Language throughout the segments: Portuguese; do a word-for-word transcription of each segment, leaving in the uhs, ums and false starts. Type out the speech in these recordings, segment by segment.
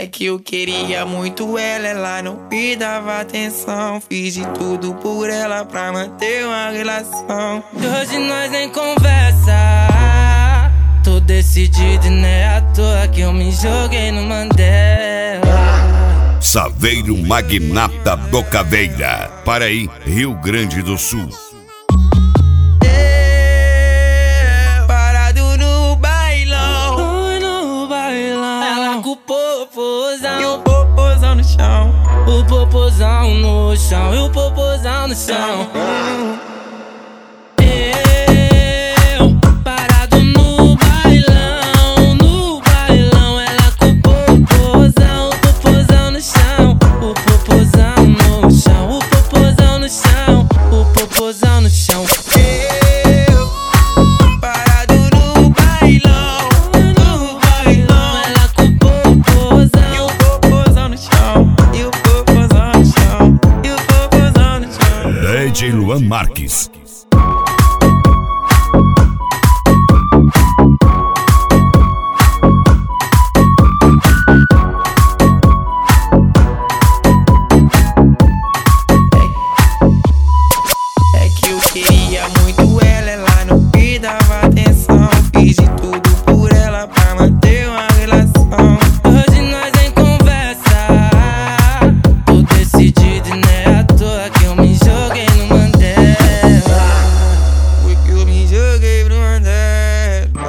É que eu queria muito ela, ela não me dava atenção. Fiz de tudo por ela pra manter uma relação. E hoje nós nem conversa. Tô decidido e não é à toa que eu me joguei no Mandela. Saveiro Magnata do Caveira, Paraí, Rio Grande do Sul. E o popozão no chão, o popozão no chão, e o popozão no chão. Eu parado no bailão, no bailão, ela com o popozão, o popozão no chão, o popozão no chão, o popozão no chão, o popozão no chão. D J Luan Marques. É que eu queria muito ela, ela não me dava atenção. Fiz de tudo por ela pra manter uma relação. Hoje nós nem conversa. Tô decidido e não é à toa que eu me joguei no Mandela. Foi que eu me joguei pro Mandela.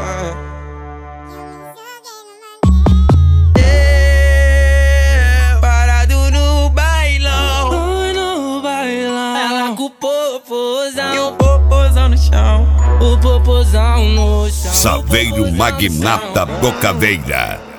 Eu parado no bailão, no bailão, ela com o popozão, e o popozão no chão, o popozão no chão. Saveiro Magnata do Caveira.